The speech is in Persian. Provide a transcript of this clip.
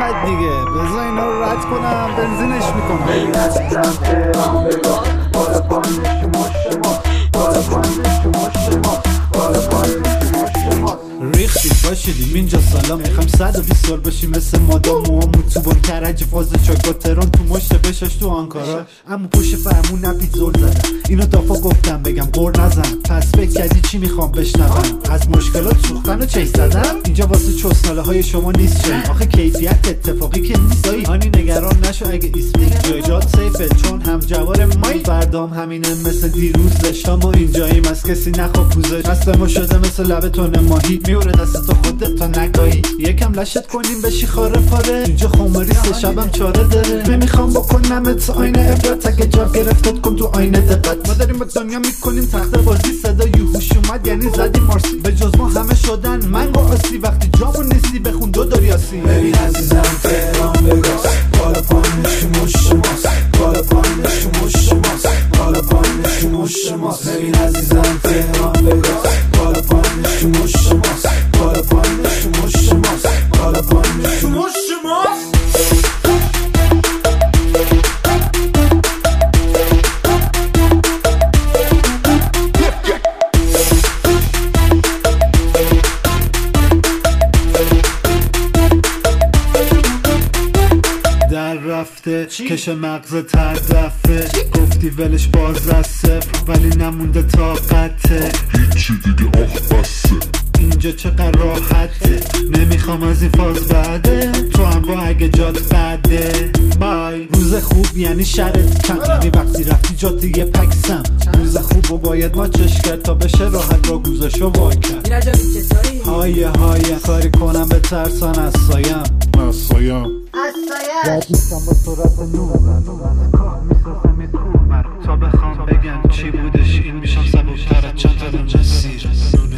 اینقدر دیگه بذار اینا رو رد کنم بنزینش میکنم. ریختید باشیدیم اینجا سلام میخوایم 120 سال باشیم مثل مادام موامون تو بان کرج فاز چاگا تران تو مشت بشاش تو آنکارا اما پشت فرمون نبید زل زدم اینو دافا گفتم بگم قر نزن پس فکر کردی چی میخوام بشنوم از مشکلات سوختن و چش زدم اینجا واسه چسناله های شما نیست چه آخه کیفیت اتفاقی که نیستایی هانی نگران نشو اگه اسمی جایجات سیفه چون هم جوار مایی فردام همینه مثل دیروز داشتم و اینجاییم از کسی نخواه پوزش مستمو شده مثل لب تون ماهی میوره دست تو خودت تا نگاهی یکم لشت کنیم بشی خاره پاره اینجا خماری سه شبم چاره داره نمیخوام بکنمت آینه عبرت اگه جا گرفتت کن تو آینه دقت ما داریم با دنیا میکنیم تخته بازی صدا یوهوش اومد یعنی زدی مارسی به جز ما همه شدن منگو آسی وقتی جامون نیستی بخون دو دریاسی ببین عزیزم تهران وگاس بالا پایینش تو مش ماست بالا پایینش تو مش ماست بالا پایینش تو مش ماست ببین عزیزم تهران وگاس بالا پایینش تو مش ماست بالا پایینش تو مش ماست بالا پایینش تو مش ماست رفته کش مغز تر دفه گفتی ولش باز از صفر ولی نمونده طاقته هیچی دیگه آخ بسته اینجا چقدر راحته نمیخوام از این فاز بعده تو هم با اگه جات بده بای روز خوب یعنی شرط کم یعنی وقتی رفتی جات یه پکسم روز خوب و باید ما چش کرد تا بشه راحت را گوزش و وای کرد هایه کاری کنم به ترسان از سایم رد میشم با سرعت نور کاه میسازم یه کوه تا بخوام بگم چی بودش این میشم سبکتر از چند تا مسیر